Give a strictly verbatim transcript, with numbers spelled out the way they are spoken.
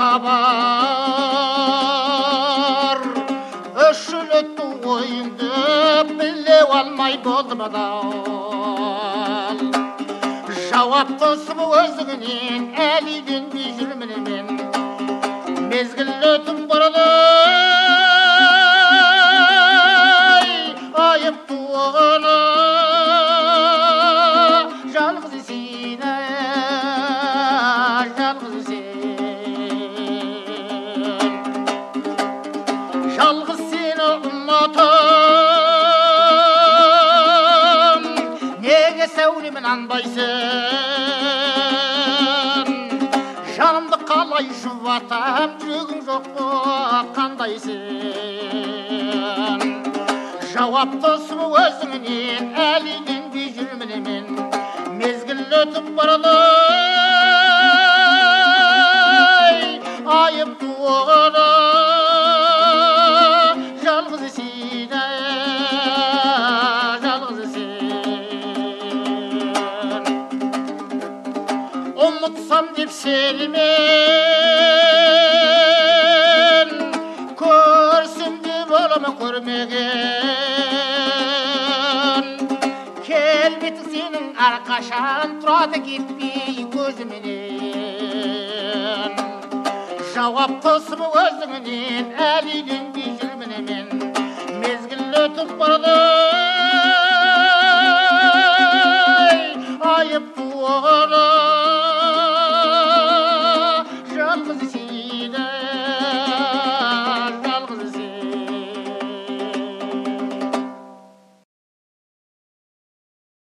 хабар үш жыл өтті ойыңды біле алмай болдым адал жауаптысым өзіңнен әлі үйленбей жүрмін мен мезгіл өтіп барады айыпты оғаны жалғыз сені жалғыз сен жалғыз сені ұнатам неге сәулемен анбайсың жанымды қалай жұбатам жүрегің жоқ па қандайсың жауаптысым өзіңнен әлі үйленбей жүрмін мен мезгіл өтіп барады айыпты оғаны жалғыз сені жалғыз сен ұмытсам деп сенімен көрсем де боламын көрмеген келбеті сенің әрқашан тұрады кетпей көзіменен жауаптысым өзіңнен әлі үйленбей жүрмін мен мезгіл өтіп барады